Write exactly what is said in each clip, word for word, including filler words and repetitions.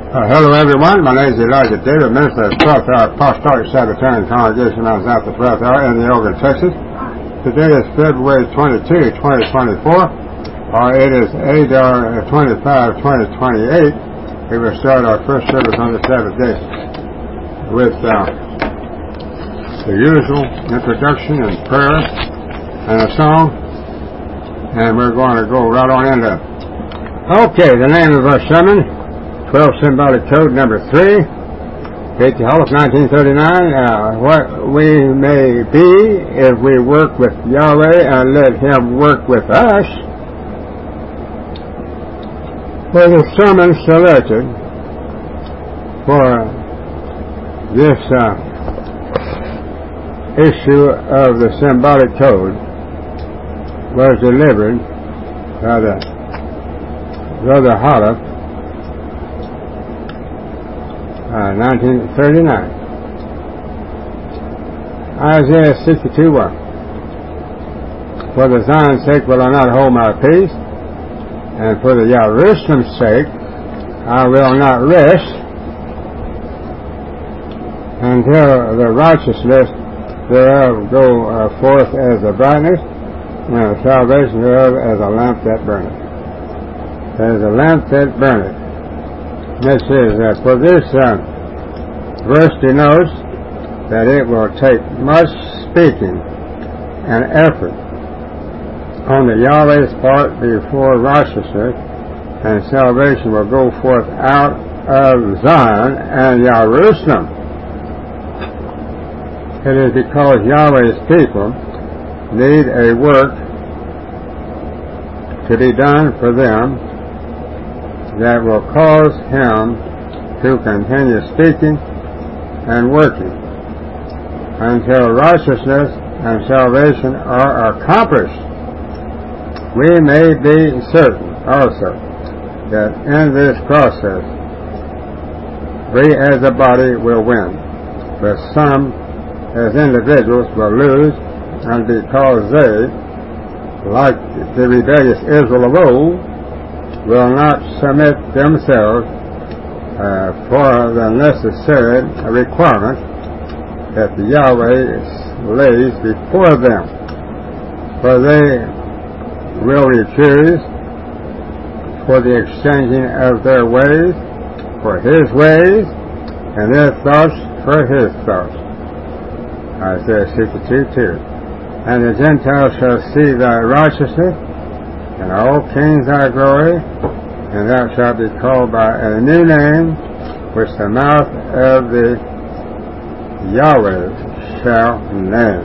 Uh, hello, everyone. My name is Elijah David, minister of twelfth Hour Apostolic Sabbatarian Congregation on South the twelfth Hour in Neoga, Texas. Today is February twenty-second, twenty twenty-four, or it is Adar twenty-fifth, twenty twenty-eight. We will start our first service on the Sabbath day with uh, the usual introduction and prayer and a song, and we're going to go right on into it. Okay, the name of our sermon, twelve Symbolic Code number three, Faith Hall of nineteen thirty-nine. Uh, what we may be if we work with Yahweh and let Him work with us. For the sermon selected for this uh, issue of the Symbolic Code was delivered by the Brother Holla, Uh, nineteen thirty-nine. Isaiah sixty-two one. For the Zion's sake will I not hold my peace, and for the Jerusalem's sake I will not rest until the righteousness thereof go uh, forth as the brightness, and the salvation thereof as a lamp that burneth. As a lamp that burneth. This is, uh, for this uh, verse denotes that it will take much speaking and effort on the Yahweh's part before righteousness and salvation will go forth out of Zion and Jerusalem. It is because Yahweh's people need a work to be done for them that will cause Him to continue speaking and working until righteousness and salvation are accomplished. We may be certain also that in this process we as a body will win, but some as individuals will lose, and because they, like the rebellious Israel of old, will not submit themselves uh, for the necessary requirement that the Yahweh lays before them. For they will refuse for the exchanging of their ways for His ways, and their thoughts for His thoughts. Isaiah sixty-two two. And the Gentiles shall see thy righteousness, and all kings thy glory, and thou shalt be called by a new name, which the mouth of the Yahweh shall name.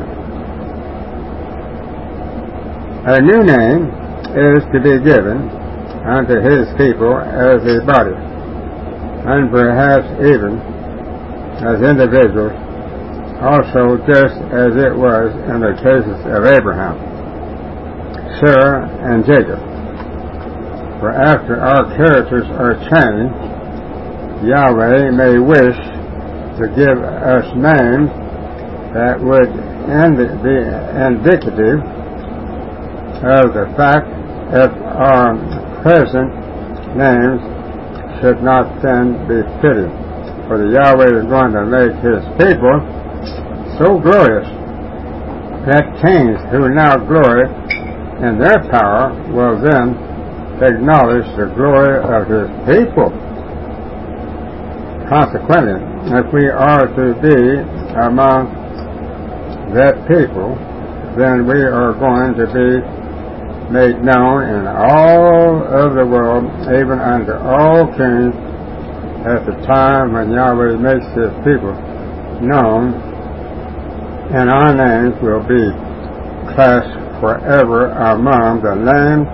A new name is to be given unto His people as a body, and perhaps even as individuals, also just as it was in the cases of Abraham, Sarah, and Jacob. For after our characters are changed, Yahweh may wish to give us names that would indi- be indicative of the fact if our present names should not then be fitting. For the Yahweh is going to make His people so glorious that kings who now glory and their power will then acknowledge the glory of His people. Consequently, if we are to be among that people, then we are going to be made known in all of the world, even unto all kings, at the time when Yahweh makes His people known, and our names will be classed forever among the names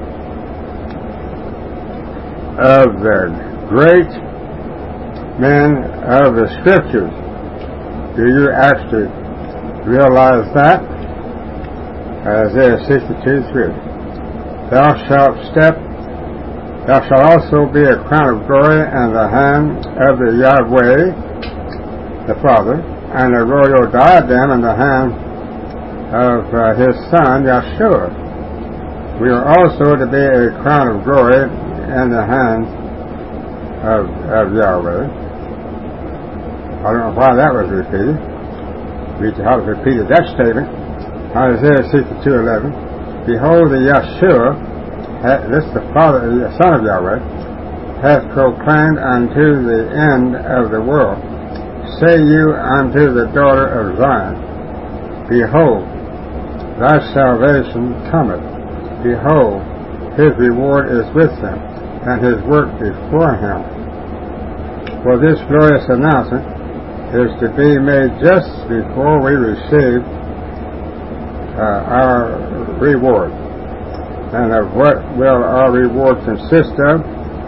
of the great men of the Scriptures. Do you actually realize that? Isaiah sixty-two three. Thou shalt step, thou shalt also be a crown of glory in the hand of the Yahweh, the Father, and a royal diadem in the hand of uh, His Son, Yeshua. We are also to be a crown of glory in the hand of, of Yahweh. I don't know why that was repeated. Read how it repeated that statement. Isaiah sixty-two eleven. Behold, the Yeshua, this is the Father, the Son of Yahweh, hath proclaimed unto the end of the world. Say you unto the daughter of Zion, behold, thy salvation cometh. Behold, his reward is with him, and his work before him. For this glorious announcement is to be made just before we receive uh, our reward. And of what will our reward consist of?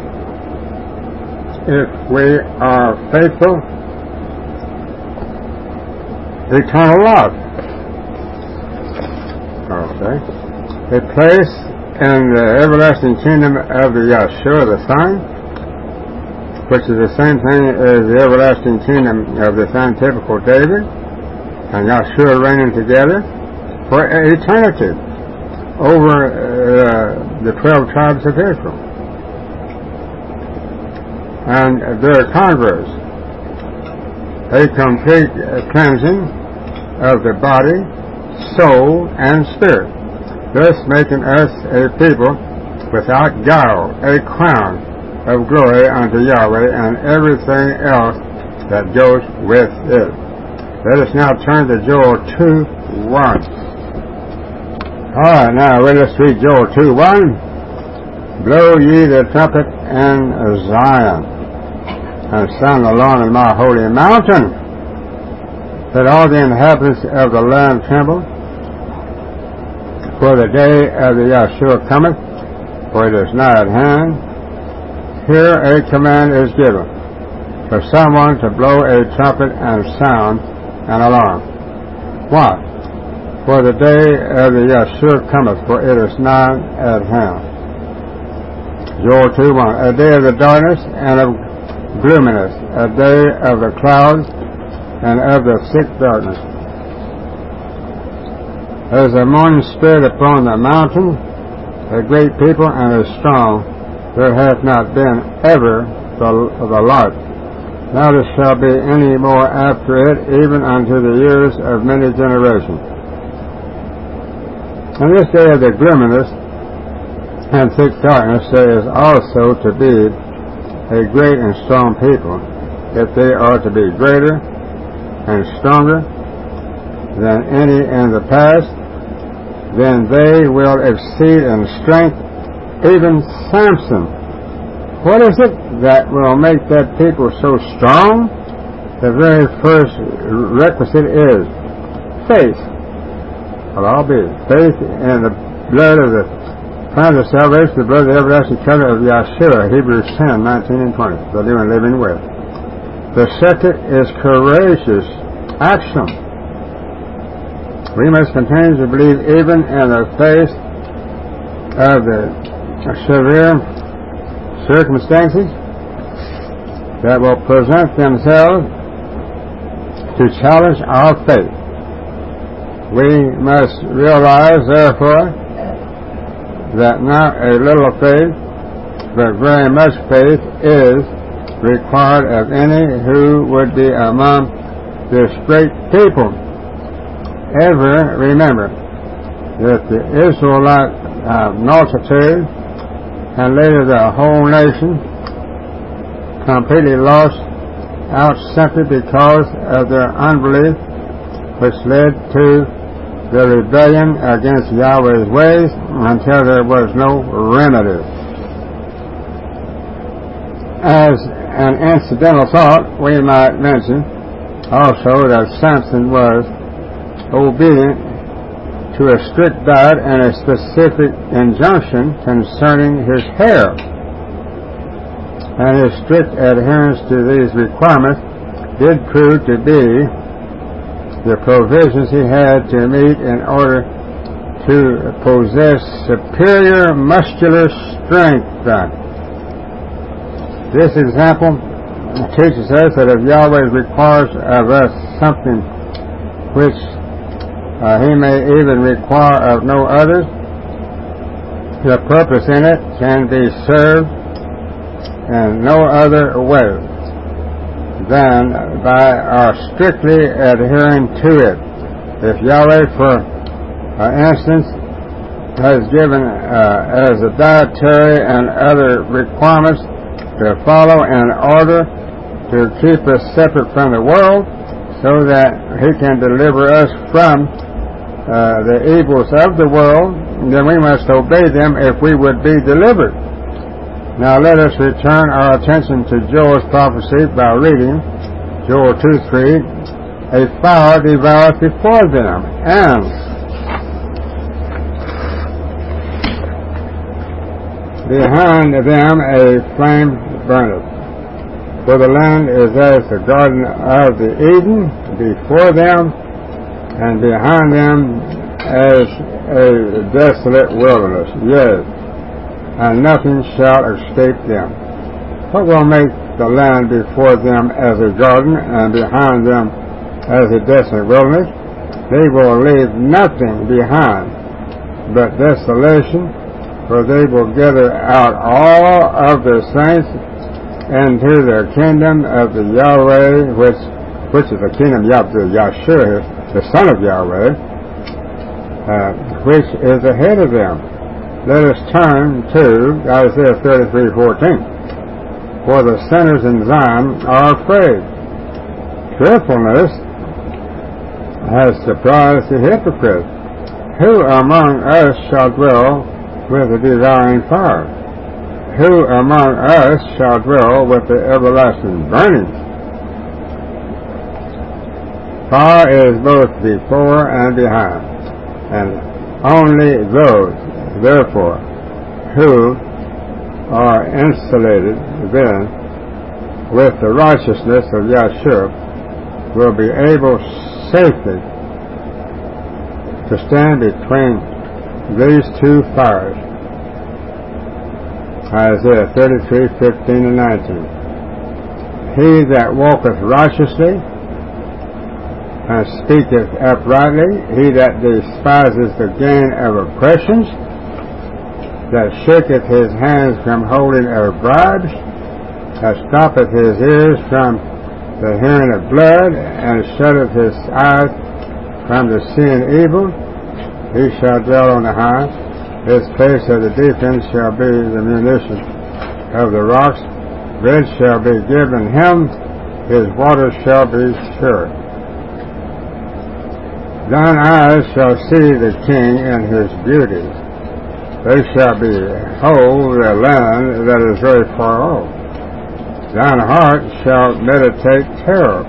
If we are faithful, eternal life. Okay. A place in the everlasting kingdom of the Yeshua, the Son, which is the same thing as the everlasting kingdom of the son typical David and Yeshua reigning together for eternity over uh, the twelve tribes of Israel and their converts. A complete cleansing of the body, soul, and spirit, thus making us a people without guile, a crown of glory unto Yahweh, and everything else that goes with it. Let us now turn to Joel two one. Alright, now let us read Joel two one. Blow ye the trumpet in Zion, and sound the alarm in my holy mountain. Let all the inhabitants of the land tremble, for the day of the Yeshua cometh, for it is nigh at hand. Here a command is given for someone to blow a trumpet and sound an alarm. Why? For the day of the Yeshua cometh, for it is nigh at hand. Joel two one. A day of the darkness and of gloominess, a day of the clouds and of the thick darkness. As the morning spread upon the mountain, a great people and a strong, there hath not been ever the, the like. Neither shall be any more after it, even unto the years of many generations. And this day of the gloominess and thick darkness there is also to be a great and strong people. If they are to be greater and stronger than any in the past, then they will exceed in strength even Samson. What is it that will make that people so strong? The very first requisite is faith. Well, I'll be faith in the blood of the plan of salvation, the blood of the everlasting covenant of Yeshua, Hebrews ten nineteen and twenty, the new and living way. The second is courageous action. We must continue to believe even in the face of the severe circumstances that will present themselves to challenge our faith. We must realize, therefore, that not a little faith, but very much faith is required of any who would be among this great people. Ever remember that the Israelite uh, multitude and later the whole nation completely lost out simply because of their unbelief, which led to the rebellion against Yahweh's ways until there was no remedy. As an incidental thought, we might mention also that Samson was obedient to a strict diet and a specific injunction concerning his hair. And his strict adherence to these requirements did prove to be the provisions he had to meet in order to possess superior muscular strength. This example teaches us that if Yahweh requires of us something which Uh, he may even require of no others, the purpose in it can be served in no other way than by our strictly adhering to it. If Yahweh, for uh, instance, has given uh, as a dietary and other requirements to follow in order to keep us separate from the world, so that He can deliver us from uh, the evils of the world, then we must obey them if we would be delivered. Now let us return our attention to Joel's prophecy by reading Joel two three. A fire devoureth before them, and behind them a flame burneth. For the land is as the garden of the Eden before them, and behind them as a desolate wilderness. Yes, and nothing shall escape them. What will make the land before them as a garden, and behind them as a desolate wilderness? They will leave nothing behind but desolation, for they will gather out all of the saints into the kingdom of the Yahweh, which which is the kingdom of the Yahshua, the Son of Yahweh, uh, which is ahead of them. Let us turn to Isaiah thirty-three fourteen. For the sinners in Zion are afraid. Fearfulness has surprised the hypocrite. Who among us shall dwell with the devouring fire? Who among us shall dwell with the everlasting burning? Fire is both before and behind, and only those, therefore, who are insulated then with the righteousness of Yahshua will be able safely to stand between these two fires. Isaiah thirty-three fifteen and nineteen. He that walketh righteously and speaketh uprightly, he that despises the gain of oppressions, that shaketh his hands from holding of bribes, that stoppeth his ears from the hearing of blood, and shutteth his eyes from the seeing evil, he shall dwell on the high. His place of the defense shall be the munition of the rocks. Bread shall be given him, his waters shall be sure. Thine eyes shall see the king in his beauty. They shall behold the land that is very far off. Thine heart shall meditate terror.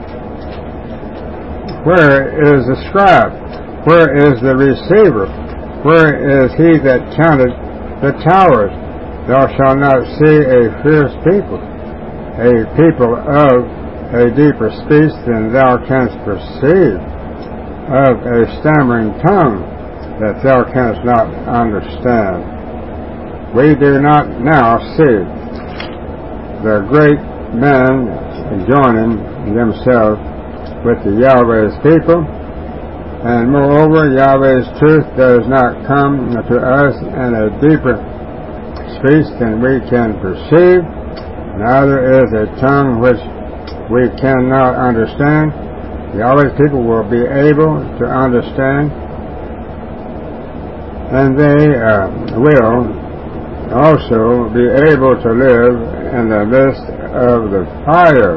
Where is the scribe? Where is the receiver? Where is he that counted the towers? Thou shalt not see a fierce people, a people of a deeper speech than thou canst perceive, of a stammering tongue that thou canst not understand. We do not now see the great men joining themselves with the Yahweh's people, and moreover, Yahweh's truth does not come to us in a deeper speech than we can perceive, neither is a tongue which we cannot understand. Yahweh's people will be able to understand, and they uh, will also be able to live in the midst of the fire.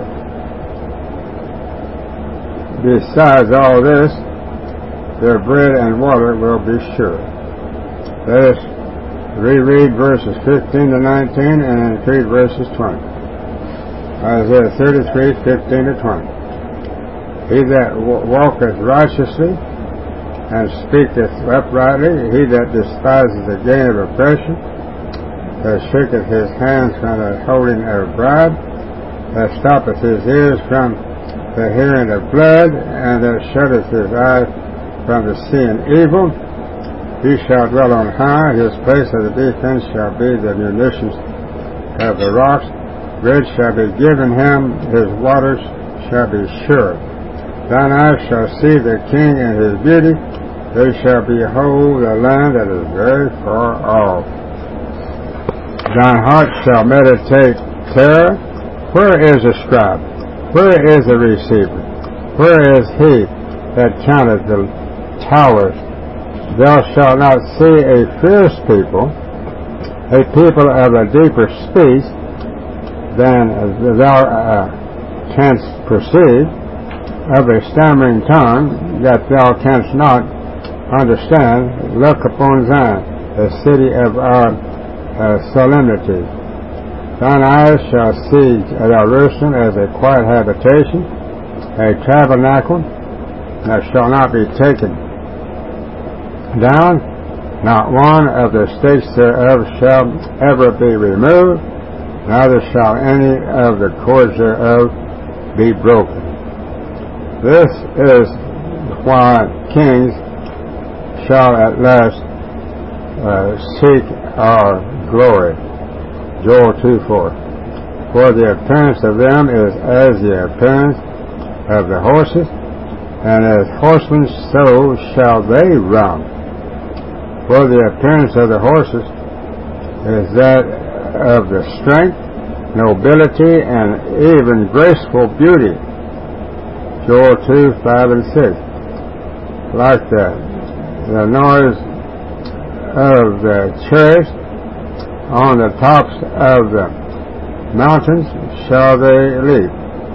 Besides all this, their bread and water will be sure. Let us reread verses fifteen to nineteen and read verses twenty. Isaiah thirty-three fifteen to twenty. He that walketh righteously and speaketh uprightly, he that despises the gain of oppression, that shaketh his hands from the holding of bribe, that stoppeth his ears from the hearing of blood, and that shutteth his eyes from the seeing evil, he shall dwell on high. His place of the defense shall be the munitions of the rocks. Bread shall be given him, his waters shall be sure. Thine eyes shall see the king in his beauty. They shall behold the land that is very far off. Thine heart shall meditate terror. Where is the scribe? Where is the receiver? Where is he that counteth the towers? Thou shalt not see a fierce people, a people of a deeper speech than thou uh, canst perceive, of a stammering tongue that thou canst not understand. Look upon Zion, the city of our uh, solemnity. Thine eyes shall see Jerusalem as a quiet habitation, a tabernacle that shall not be taken down. Not one of the stakes thereof shall ever be removed, neither shall any of the cords thereof be broken. This is why kings shall at last uh, seek our glory. Joel two four. For the appearance of them is as the appearance of the horses, and as horsemen so shall they run. For the appearance of the horses is that of the strength, nobility, and even graceful beauty. Joel two five and six. Like that, the noise of the chariots on the tops of the mountains shall they leap.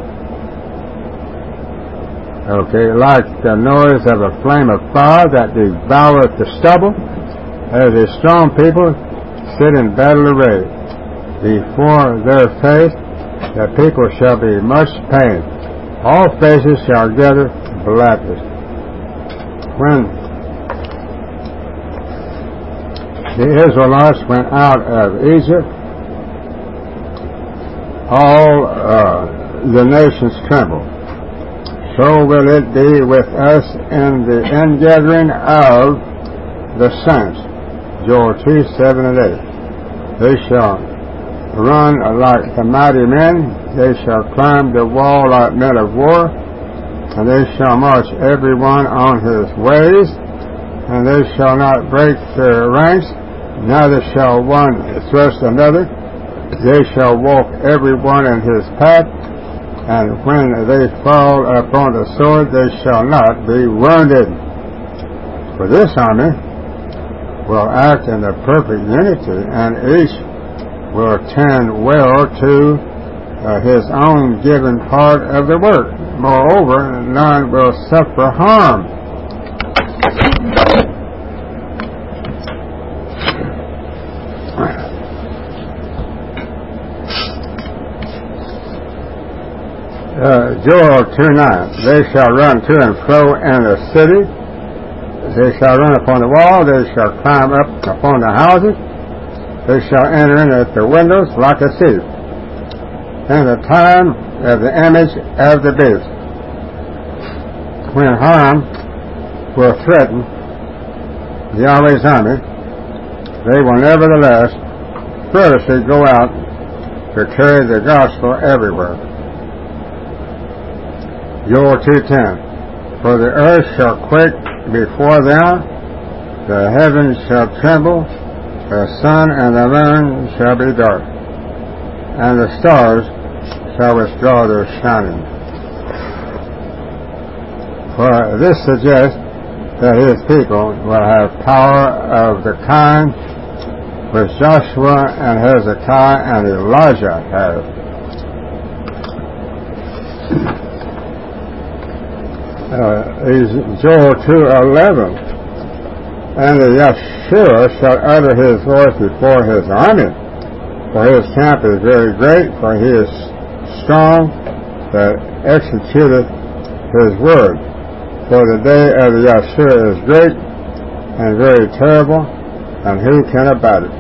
Okay, like the noise of a flame of fire that devoureth the stubble, as a strong people sit in battle array. Before their face the people shall be much pained. All faces shall gather blackness. When the Israelites went out of Egypt, all uh, the nations trembled. So will it be with us in the ingathering of the saints. Joel two seven and eight. They shall run like the mighty men, they shall climb the wall like men of war, and they shall march every one on his ways, and they shall not break their ranks, neither shall one thrust another. They shall walk every one in his path, and when they fall upon the sword, they shall not be wounded. For this army will act in a perfect unity, and each will tend well to uh, his own given part of the work. Moreover, none will suffer harm. Uh, Joel two nine. They shall run to and fro in the city. They shall run upon the wall. They shall climb up upon the houses. They shall enter in at the windows like a thief. In the time of the image of the beast, when harm will threaten Yahweh's army, they will nevertheless fearlessly go out to carry the gospel everywhere. Joel two ten. For the earth shall quake before them, the heavens shall tremble, the sun and the moon shall be dark, and the stars shall withdraw their shining. For this suggests that his people will have power of the kind which Joshua and Hezekiah and Elijah had. Uh, is Joel two eleven. And the Yeshua shall utter his voice before his army, for his camp is very great, for he is strong that executeth his word. For the day of the Yeshua is great and very terrible, and who can abide it?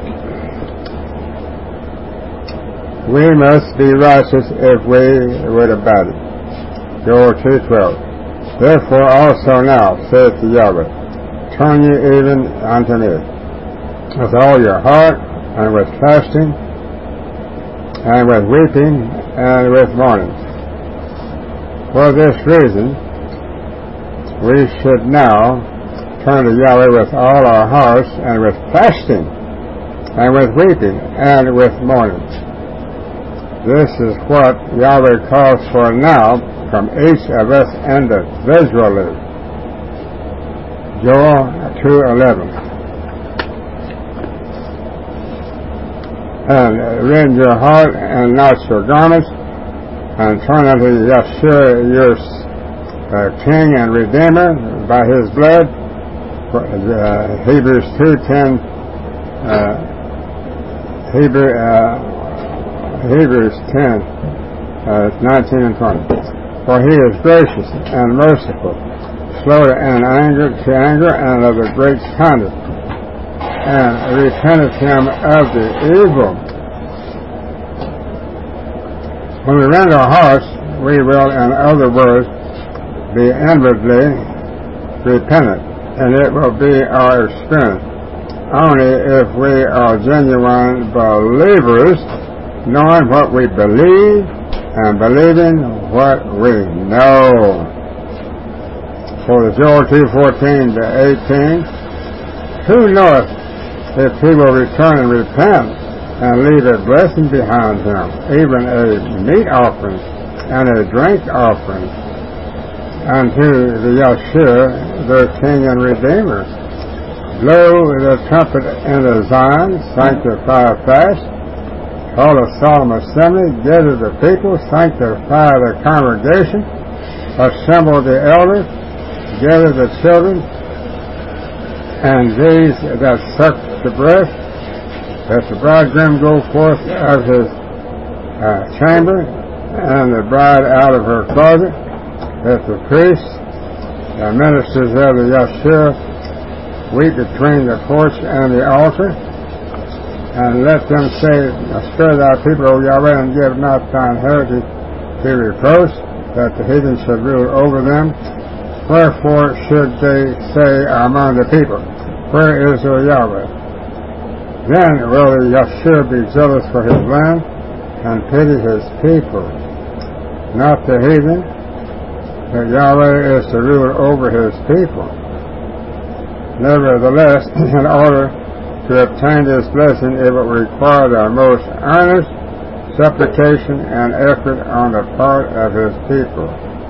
We must be righteous if we would abide it. Joel two twelve. Therefore also now, saith the Yahweh, turn ye even unto me, with all your heart, and with fasting, and with weeping, and with mourning. For this reason, we should now turn to Yahweh with all our hearts, and with fasting, and with weeping, and with mourning. This is what Yahweh calls for now from each of us individually. Joel two eleven. And rend your heart and not your garments, and turn unto Yeshua your uh, King and Redeemer by His blood. Uh, Hebrews two ten. Uh, Hebrew, uh, Hebrews ten, uh, nineteen and twenty. For He is gracious and merciful, slow to anger, to anger, and of a great kindness, and repenteth Him of the evil. When we rend our hearts, we will, in other words, be inwardly repentant, and it will be our experience only if we are genuine believers, knowing what we believe and believing what we know. For the Joel two fourteen to eighteen, who knoweth if he will return and repent and leave a blessing behind him, even a meat offering and a drink offering unto the Yeshua, their King and Redeemer? Blow the trumpet in the Zion, sanctify a fast, call a solemn assembly, gather the people, sanctify the congregation, assemble the elders, gather the children, and these that suck the breast, that the bridegroom go forth of his uh, chamber, and the bride out of her closet, that the priests, the ministers of the Yeshua, weep between the porch and the altar, and let them say, Spare thy people, O Yahweh, and give not thine heritage to reproach, that the heathen should rule over them. Wherefore should they say among the people, Where is O Yahweh? Then will the Yeshua be zealous for his land, and pity his people. Not the heathen, but Yahweh is to rule over his people. Nevertheless, in order to obtain this blessing, it will require the most earnest supplication and effort on the part of his people.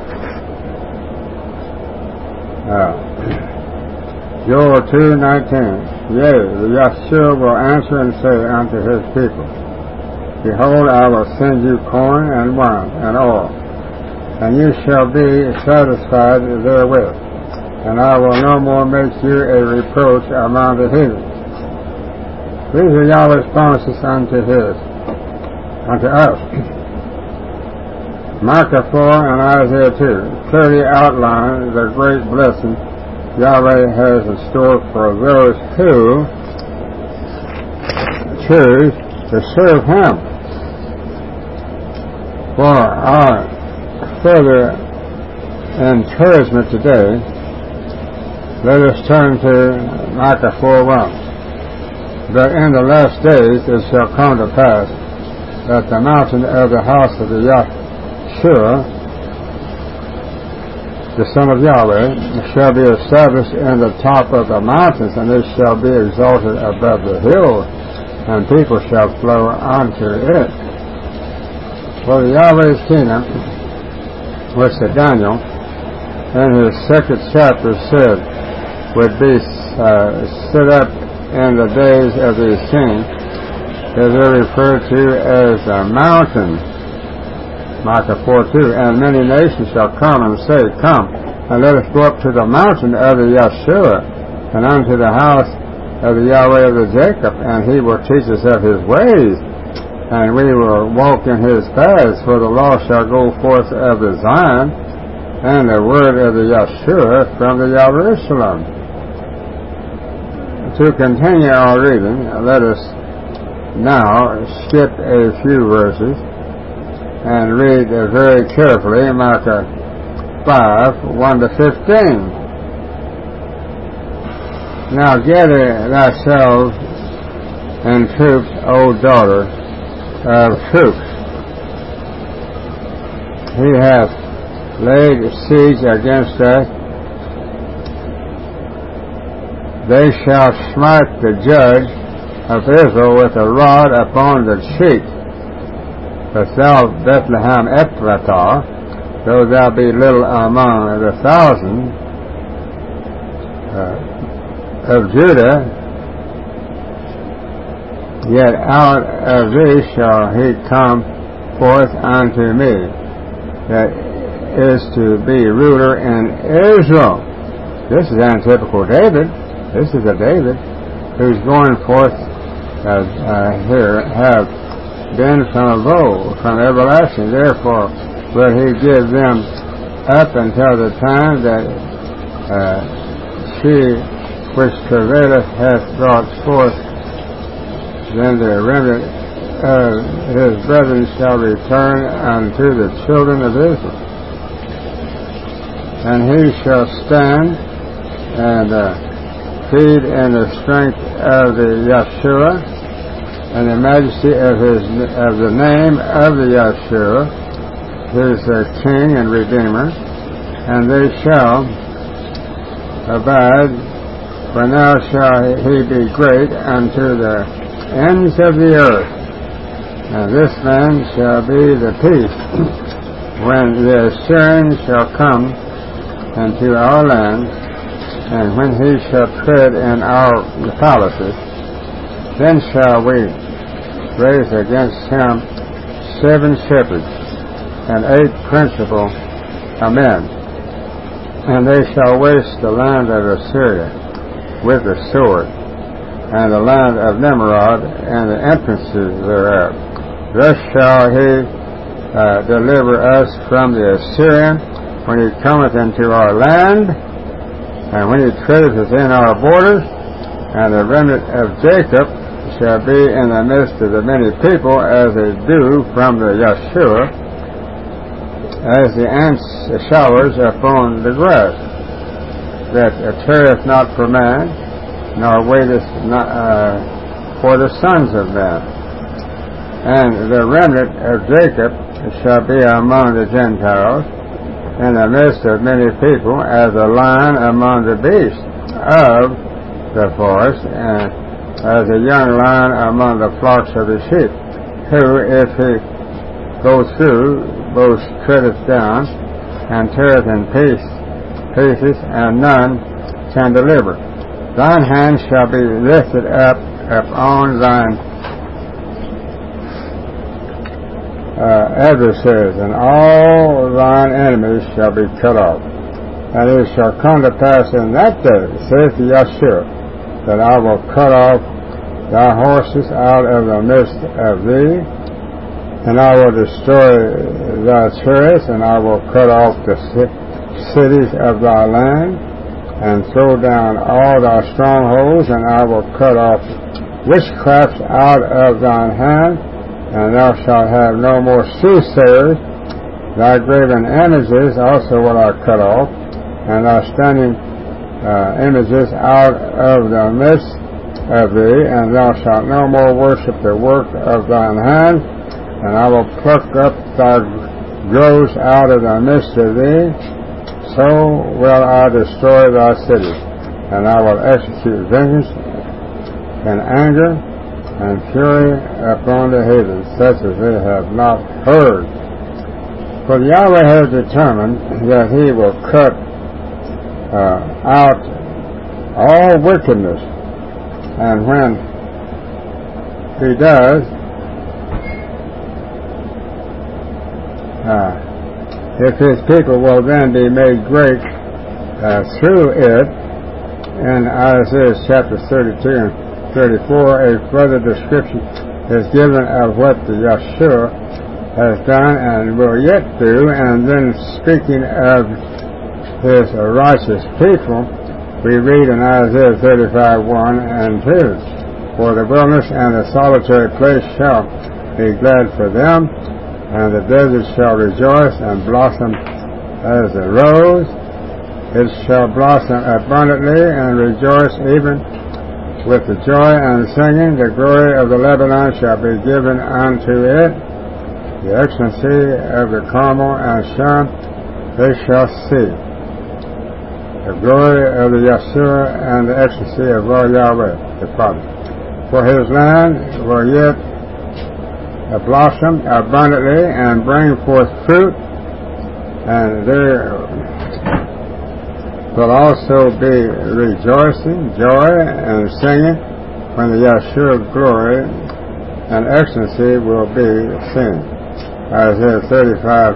Uh, Joel two nineteen. Yea, the Yeshua will answer and say unto his people, Behold, I will send you corn and wine and oil, and you shall be satisfied therewith, and I will no more make you a reproach among the heathen. These are Yahweh's promises unto his, unto us. Micah four and Isaiah two clearly outline the great blessing Yahweh has in store for those who choose to serve Him. For our further encouragement today, let us turn to Micah four one. But in the last days it shall come to pass that the mountain of the house of the Yahshua, the Son of Yahweh, shall be established in the top of the mountains, and it shall be exalted above the hills, and people shall flow unto it. For the Yahweh's kingdom, which Daniel in his second chapter said would be uh, set up in the days of these kings, is referred to as a mountain. Micah four two. And many nations shall come and say, Come, and let us go up to the mountain of the Yeshua, and unto the house of the Yahweh of the Jacob, and he will teach us of his ways, and we will walk in his paths. For the law shall go forth of the Zion, and the word of the Yeshua from the Jerusalem. To continue our reading, let us now skip a few verses and read uh, very carefully Micah five one to fifteen. Now gather thyself in troops, O daughter of troops. He hath laid siege against us. They shall smite the judge of Israel with a rod upon the cheek. But thou, Bethlehem Ephratah, though thou be little among the thousand uh, of Judah, yet out of thee shall he come forth unto me, that is to be ruler in Israel. This is antitypical David. This is a David who's going forth uh, uh, here, have been from of old, from everlasting. Therefore will he give them up until the time that uh, she which travaileth hath brought forth. Then the remnant of his brethren shall return unto the children of Israel. And he shall stand and uh, feed in the strength of the Yeshua, and the majesty of his of the name of the Yeshua, his uh, King and Redeemer, and they shall abide, for now shall he be great unto the ends of the earth. And this man shall be the peace when the Assyrian shall come into our land, and when he shall tread in our palaces, then shall we raise against him seven shepherds and eight principal men, and they shall waste the land of Assyria with the sword, and the land of Nimrod and the entrances thereof. Thus shall he uh, deliver us from the Assyrian when he cometh into our land, and when he treadeth within our borders, and the remnant of Jacob shall be in the midst of the many people as a dew from the Yeshua, as the ants showers upon the grass, that tarrieth not for man, nor waiteth not, uh, for the sons of men. And the remnant of Jacob shall be among the Gentiles, in the midst of many people, as a lion among the beasts of the forest, and as a young lion among the flocks of the sheep, who, if he go through, both treadeth down, and teareth in piece, pieces, and none can deliver. Thine hand shall be lifted up upon thine Uh, adversaries, and all thine enemies shall be cut off. And it shall come to pass in that day, saith the Yeshua, that I will cut off thy horses out of the midst of thee, and I will destroy thy chariots, and I will cut off the cities of thy land, and throw down all thy strongholds, and I will cut off witchcraft out of thine hand, and thou shalt have no more soothsayers. Thy graven images also will I cut off, and thy standing uh, images out of the midst of thee, and thou shalt no more worship the work of thine hand, and I will pluck up thy groves out of the midst of thee. So will I destroy thy cities, and I will execute vengeance and anger and fury upon the heathen, such as they have not heard. For Yahweh has determined that he will cut uh, out all wickedness, and when he does, uh, if his people will then be made great uh, through it, in Isaiah chapter thirty-two and thirty-four, a further description is given of what the Yeshua has done and will yet do, and then speaking of his righteous people, we read in Isaiah thirty-five, one and two, for the wilderness and the solitary place shall be glad for them, and the desert shall rejoice and blossom as a rose. It shall blossom abundantly and rejoice even with the joy and singing. The glory of the Lebanon shall be given unto it. The excellency of the Carmel and Sharon they shall see. The glory of the Yeshua and the excellency of our Yahweh, the Father. For his land will yet blossom abundantly and bring forth fruit, and there will also be rejoicing, joy, and singing when the Yeshua's glory and excellency will be seen. Isaiah thirty-five,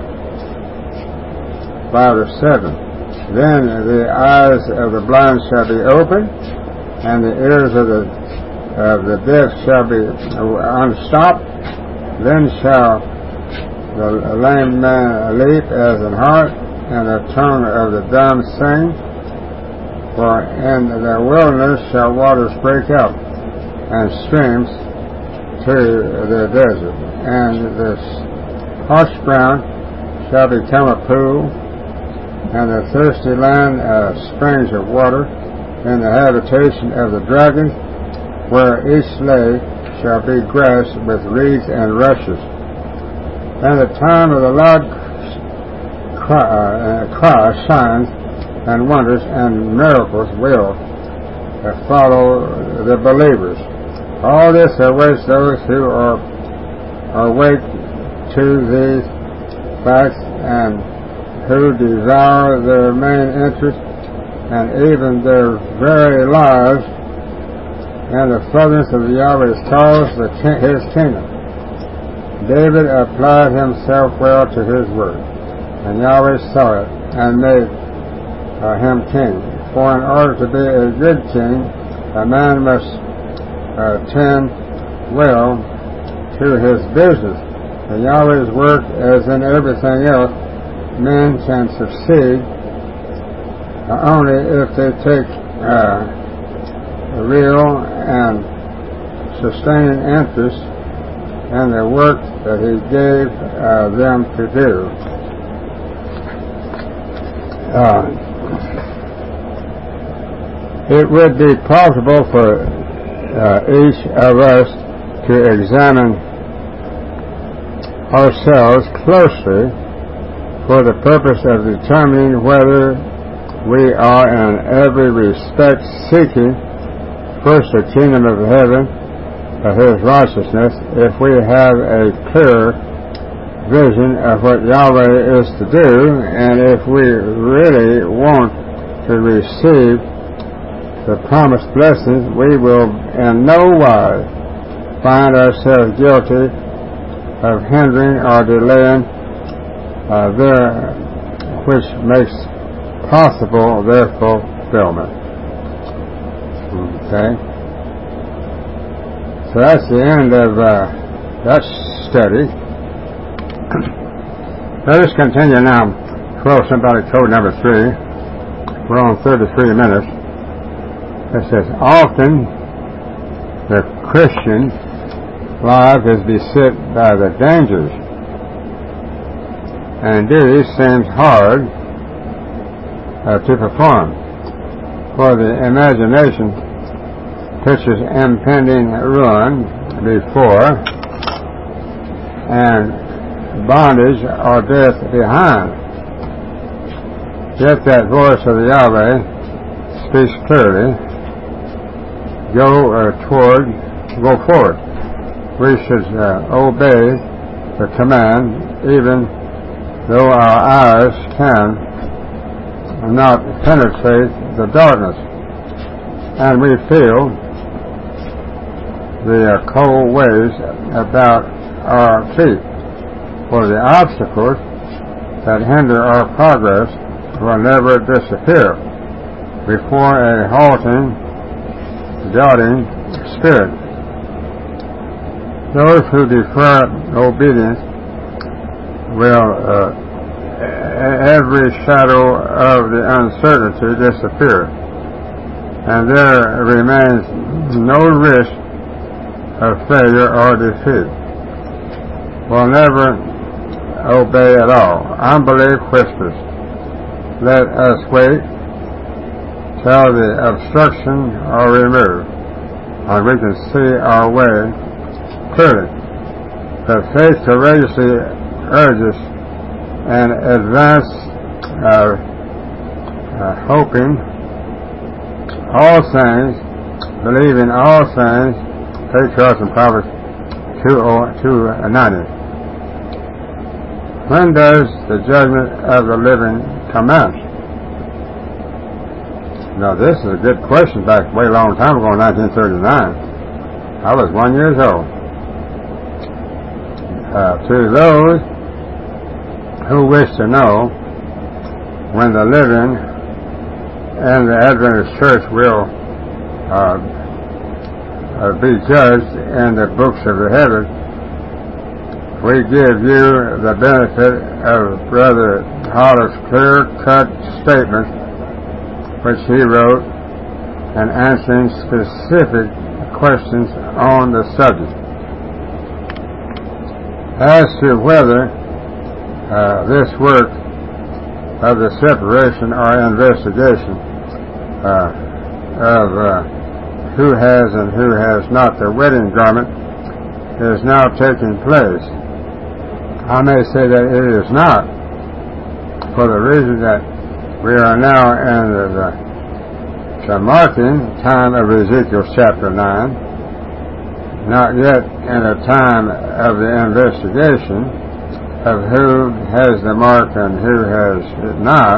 five to seven. Then the eyes of the blind shall be opened, and the ears of the of the deaf shall be unstopped. Then shall the lame man leap as an hart, and the tongue of the dumb sing. For in the wilderness shall waters break out, and streams to the desert, and the parched ground shall become a pool, and the thirsty land uh, springs of water. In the habitation of the dragons, where each slave shall be grass with reeds and rushes. And the time of the loud cry, uh, cry signs and wonders and miracles will uh, follow the believers. All this awaits those who are awake to these facts and who desire their main interest and even their very lives and the furtherance of Yahweh's cause, the, his kingdom. David applied himself well to his work, and Yahweh saw it and made uh, him king. For in order to be a good king, a man must uh, tend well to his business. In Yahweh's work, as in everything else, men can succeed only if they take uh, real and sustaining interest in the work that he gave uh, them to do. Uh, it would be possible for uh, each of us to examine ourselves closely for the purpose of determining whether we are in every respect seeking first the kingdom of heaven, of his righteousness, if we have a clear vision of what Yahweh is to do, and if we really want to receive the promised blessings, we will in no wise find ourselves guilty of hindering or delaying uh, their, which makes possible their fulfillment. Okay? So that's the end of uh, that study. Let us continue now. Throw somebody code number three. We're on thirty-three minutes. It says, often the Christian life is beset by the dangers, and duty seems hard Uh, to perform, for the imagination pictures impending ruin before and bondage or death behind. Yet that voice of the Yahweh speaks clearly, go uh, toward, go forward. We should uh, obey the command even though our eyes can not penetrate the darkness, and we feel the uh, cold waves about our feet, for the obstacles that hinder our progress will never disappear before a halting, doubting spirit. Those who defer obedience will uh, every shadow of the uncertainty disappear, and there remains no risk of failure or defeat. We'll never obey at all. Unbelief whispers, let us wait till the obstruction are removed, and we can see our way clearly. But faith courageously urges and advance, uh, uh, hoping all things, believing all things, Patriarchs and Prophets two ninety. When does the judgment of the living commence? Now, this is a good question back way long time ago in nineteen thirty-nine. I was one years old. Uh, to those who wish to know when the living and the Adventist Church will uh, uh, be judged in the books of the heavens, we give you the benefit of Brother Hollis' clear-cut statement which he wrote and answering specific questions on the subject. As to whether uh, this work of the separation or investigation uh, of uh, who has and who has not the wedding garment is now taking place, I may say that it is not, for the reason that we are now in the, the, the marking time of Ezekiel chapter nine, not yet in a time of the investigation of who has the mark and who has it not.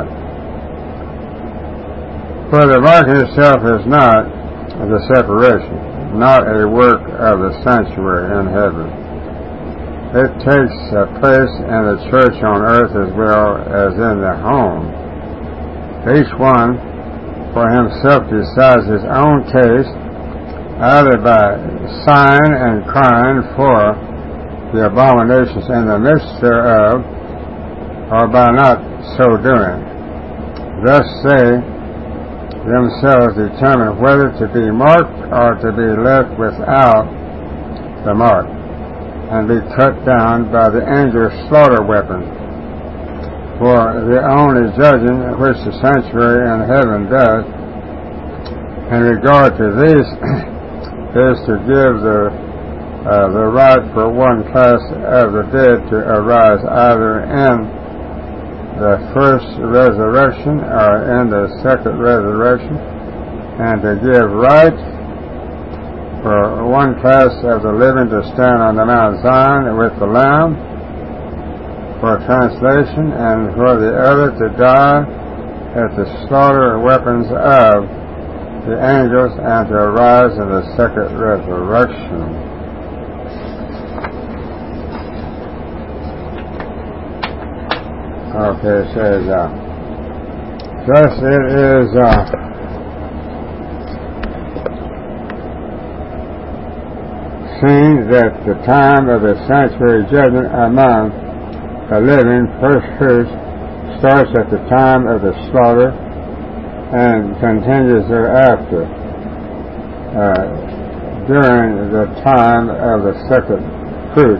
For the mark itself is not the separation, not a work of the sanctuary in heaven. It takes a place in the church on earth as well as in the home. Each one for himself decides his own case, either by sighing and crying for the abominations in the midst thereof, or by not so doing. Thus they themselves determine whether to be marked or to be left without the mark, and be cut down by the angel's slaughter weapon. For the only judging which the sanctuary in heaven does in regard to these is to give the uh, the right for one class of the dead to arise either in the first resurrection or in the second resurrection, and to give right for one class of the living to stand on the Mount Zion with the Lamb for translation, and for the other to die at the slaughter weapons of the angels, and to arise in the second resurrection. Okay, it says, uh, thus it is uh, seen that the time of the sanctuary judgment among the living first fruits starts at the time of the slaughter and continues thereafter uh, during the time of the second fruits.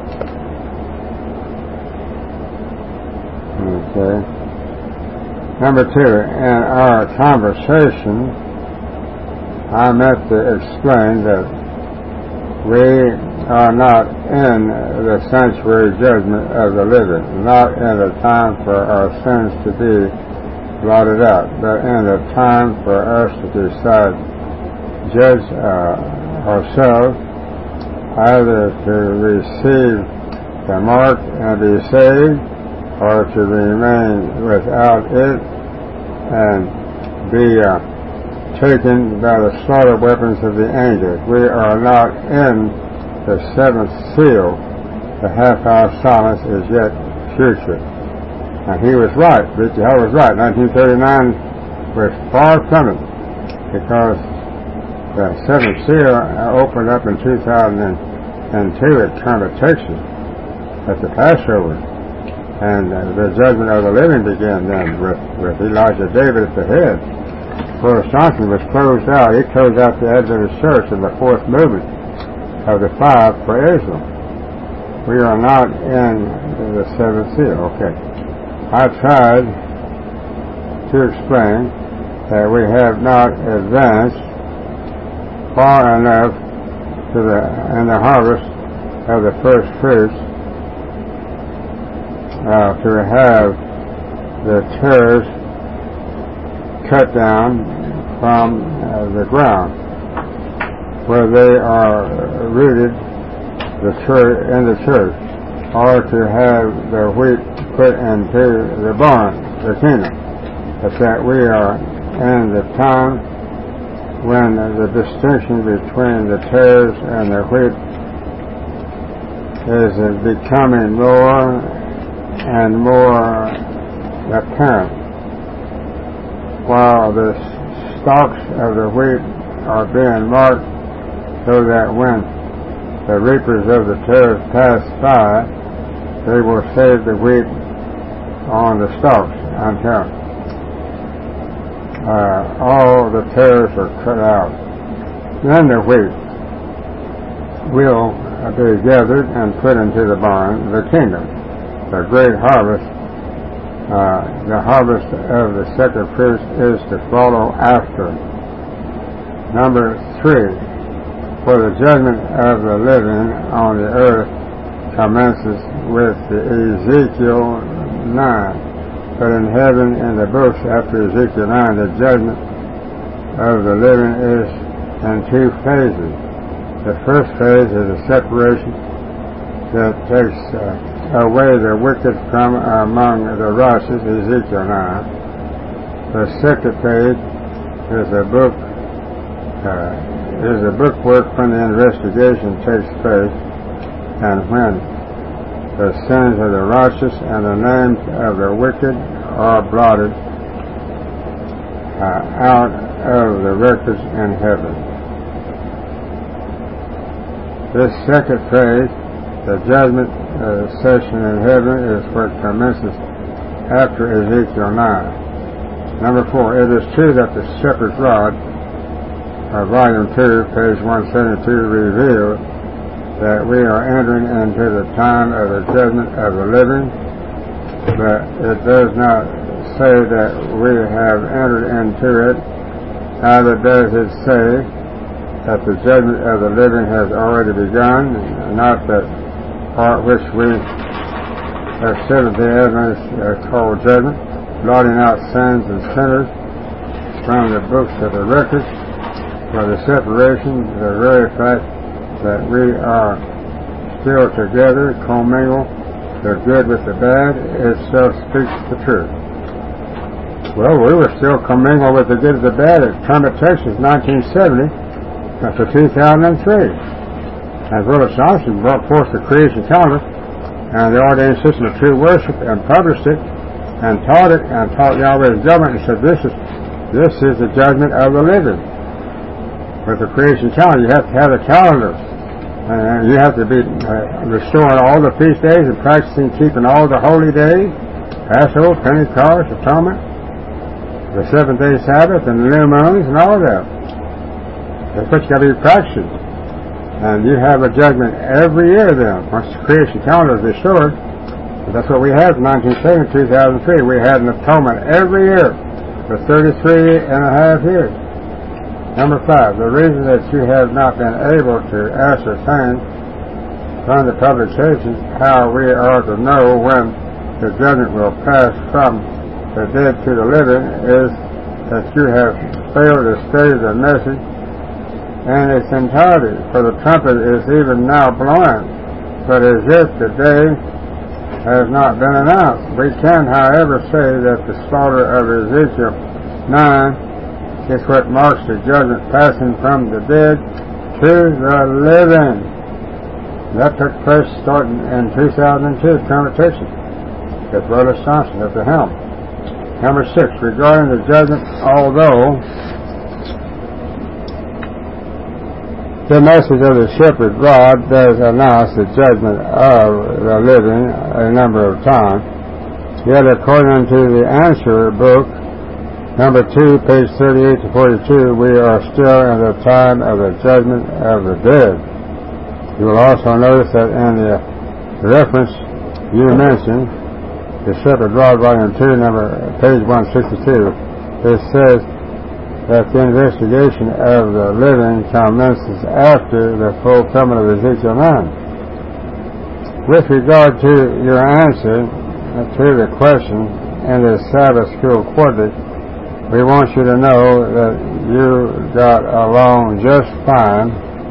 Okay. Number two, in our conversation, I meant to explain that we are not in the sanctuary judgment of the living, not in the time for our sins to be blotted out, but in the time for us to decide, judge uh, ourselves, either to receive the mark and be saved, or to remain without it and be uh, taken by the slaughter weapons of the angels. We are not in the seventh seal. The half-hour silence is yet future. And he was right. Richard Hell was right. nineteen thirty-nine was far from it, because the seventh seal opened up in two thousand two at Kermit, Texas, at the Passover. And uh, the judgment of the living began then with, with Elijah David at the head. Forrest Johnson was closed out. He closed out the Adventist Church in the fourth movement of the five for Israel. We are not in the seventh seal. Okay. I tried to explain that we have not advanced far enough to the in the harvest of the first fruits Uh, to have the tares cut down from uh, the ground. where they are rooted the church, in the church, or to have their wheat put into the barn, the kingdom. But that we are in the time when the distinction between the tares and the wheat is becoming more and more apparent, while the stalks of the wheat are being marked so that when the reapers of the tares pass by, they will save the wheat on the stalks until uh, all the tares are cut out. Then the wheat will be gathered and put into the barn, the kingdom. The great harvest, uh, the harvest of the second fruits is to follow after. Number three, for the judgment of the living on the earth commences with the Ezekiel nine. But in heaven, in the books after Ezekiel nine, the judgment of the living is in two phases. The first phase is a separation that takes uh, away the wicked from among the righteous, Ezekiel nine. The second phase is a book uh, is a bookwork when the investigation takes place, and when the sins of the righteous and the names of the wicked are blotted uh, out of the records in heaven. This second phase, the judgment uh, session in heaven, is what commences after Ezekiel nine. Number four, it is true that the shepherd's rod, uh, volume two, page one seventy-two, reveals that we are entering into the time of the judgment of the living, but it does not say that we have entered into it. Neither does it say that the judgment of the living has already begun, not that part which we have Seventh-day Adventists uh, call judgment, blotting out sins and sinners from the books of the records. For the separation, the very fact that we are still together, commingle the good with the bad, itself speaks the truth. Well, we were still commingled with the good and the bad at Kermit, Texas, nineteen seventy, after two thousand three. As Willis Johnson brought forth the creation calendar and the ordained system of true worship and published it and taught it and taught Yahweh's government and said, this is this is the judgment of the living. With the creation calendar, you have to have a calendar. And you have to be uh, restoring all the feast days and practicing keeping all the holy days, Passover, Pentecost, Atonement, the seventh-day Sabbath, and the new moons, and all of that. That's what you got to be practicing. And you have a judgment every year then, once the creation calendar is restored. And that's what we had in nineteen seventy, two thousand three. We had an atonement every year for thirty-three and a half years. Number five, the reason that you have not been able to ascertain from the publication how we are to know when the judgment will pass from the dead to the living is that you have failed to study the message in its entirety, for the trumpet is even now blowing, but as yet the day has not been announced. We can, however, say that the slaughter of Ezekiel nine is what marks the judgment passing from the dead to the living. That took place starting in two thousand two, Kermit, Texas, with Willis Johnson at the helm. Number six, regarding the judgment, although the message of the shepherd's rod does announce the judgment of the living a number of times, yet according to the answer book, number two, page thirty-eight to forty-two, we are still in the time of the judgment of the dead. You will also notice that in the reference you mentioned, the Shepherd Rod, volume two, number page one sixty-two, it says that the investigation of the living commences after the fulfillment of Ezekiel nine. With regard to your answer to the question in the Sabbath School Quarterly, we want you to know that you got along just fine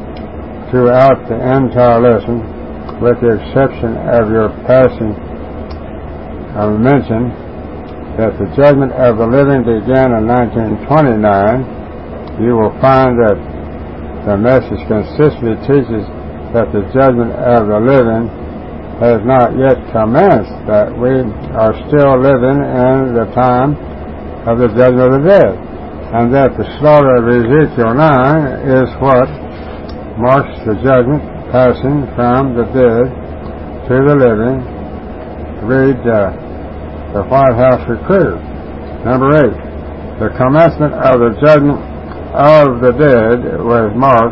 throughout the entire lesson, with the exception of your passing of mention that the judgment of the living began in nineteen twenty-nine, you will find that the message consistently teaches that the judgment of the living has not yet commenced, that we are still living in the time of the judgment of the dead, and that the slaughter of Ezekiel nine is what marks the judgment passing from the dead to the living. Read uh, the White House Recruiter. Number eight, the commencement of the judgment of the dead was marked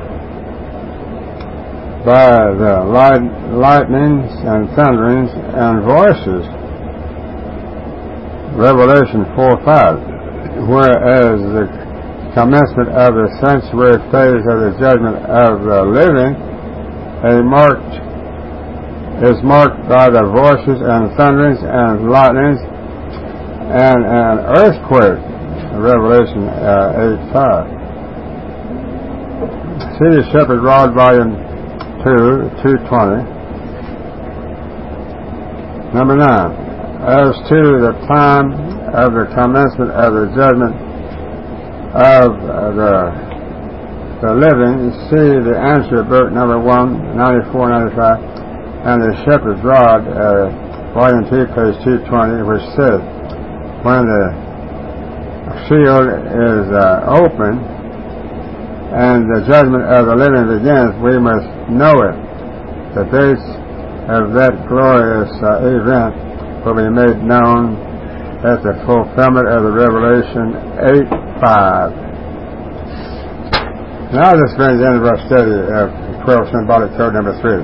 by the light, lightnings and thunderings and voices. Revelation four five. Whereas the commencement of the sanctuary phase of the judgment of the living a marked is marked by the voices and thunderings and lightnings and an earthquake. Revelation uh, eight five. City Shepherd Rod, Volume two, two twenty. Number nine. As to the time of the commencement of the judgment of uh, the the living, see the answer book number one, ninety-four ninety-five, and the Shepherd's Rod, uh, volume two, page two twenty, which says, when the field is uh, open and the judgment of the living begins, we must know it. The dates of that glorious uh, event will be made known at the fulfillment of the Revelation eight five. Now this brings the end of our study of twelve Symbolic Code number three.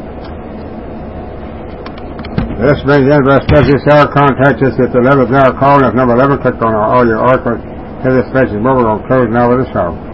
This brings the end of our study. This hour, contact us at the eleventh hour call. If number eleven, click on our audio archive. Here's this message. We're going to close now with a song.